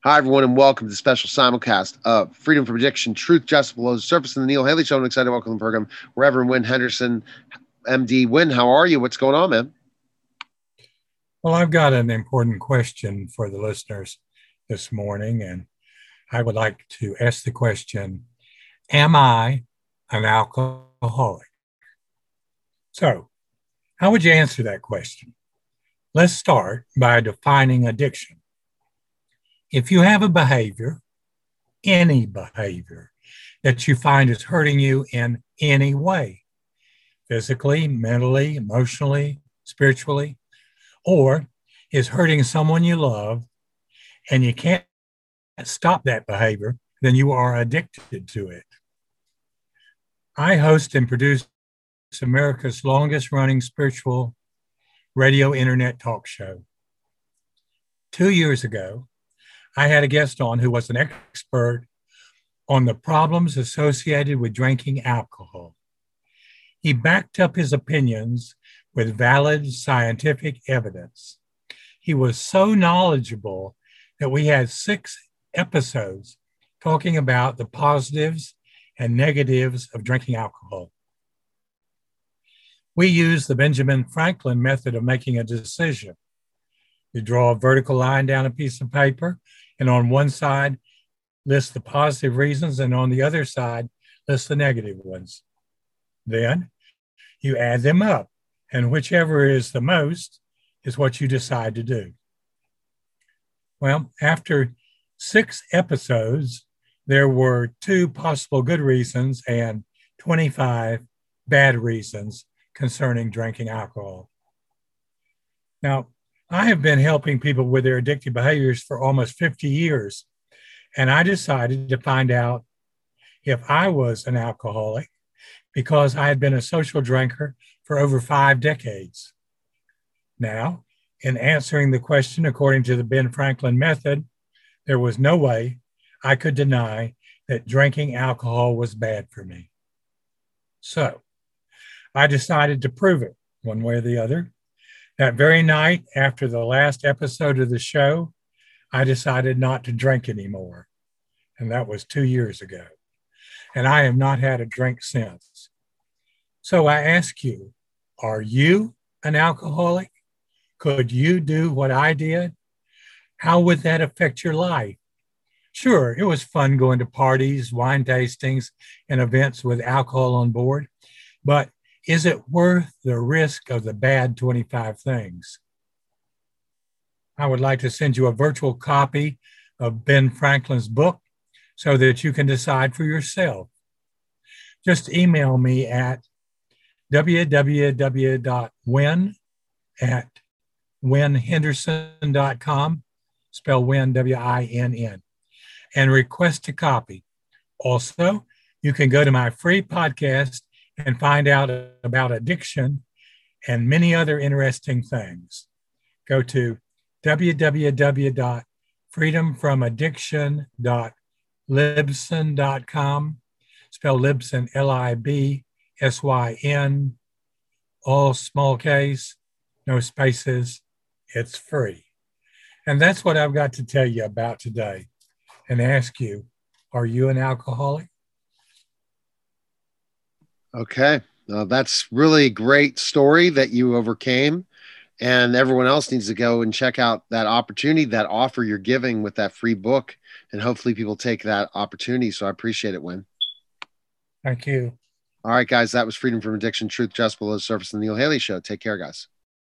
Hi, everyone, and welcome to the special simulcast of Freedom from Addiction, Truth, Justice Below the Surface, and the Neil Haley Show. I'm excited to welcome to the program Reverend Win Henderson, MD. Win, how are you? What's going on, man? Well, I've got an important question for the listeners this morning, and I would like to ask the question, am I an alcoholic? So, how would you answer that question? Let's start by defining addiction. If you have a behavior, any behavior, that you find is hurting you in any way, physically, mentally, emotionally, spiritually, or is hurting someone you love, and you can't stop that behavior, then you are addicted to it. I host and produce America's longest running spiritual radio internet talk show. 2 years ago, I had a guest on who was an expert on the problems associated with drinking alcohol. He backed up his opinions with valid scientific evidence. He was so knowledgeable that we had 6 episodes talking about the positives and negatives of drinking alcohol. We use the Benjamin Franklin method of making a decision. You draw a vertical line down a piece of paper, and on one side, list the positive reasons, and on the other side, list the negative ones. Then you add them up, and whichever is the most is what you decide to do. Well, after 6 episodes, there were 2 possible good reasons and 25 bad reasons concerning drinking alcohol. Now, I have been helping people with their addictive behaviors for almost 50 years, and I decided to find out if I was an alcoholic because I had been a social drinker for over 5 decades. Now, in answering the question according to the Ben Franklin method, there was no way I could deny that drinking alcohol was bad for me. So I decided to prove it one way or the other. That very night after the last episode of the show, I decided not to drink anymore. And that was 2 years ago. And I have not had a drink since. So I ask you, are you an alcoholic? Could you do what I did? How would that affect your life? Sure, it was fun going to parties, wine tastings, and events with alcohol on board, but is it worth the risk of the bad 25 things? I would like to send you a virtual copy of Ben Franklin's book so that you can decide for yourself. Just email me at www.win@winhenderson.com, spell win, W-I-N-N, and request a copy. Also, you can go to my free podcast and find out about addiction and many other interesting things. Go to www.freedomfromaddiction.libsyn.com, spell Libsyn, Libsyn, all small case, no spaces. It's free. And that's what I've got to tell you about today and ask you, are you an alcoholic? Okay. That's really great story that you overcame. And everyone else needs to go and check out that opportunity, that offer you're giving with that free book. And hopefully people take that opportunity. So I appreciate it, Win. Thank you. All right, guys. That was Freedom from Addiction, Truth, Just Below the Surface, and the Neil Haley Show. Take care, guys.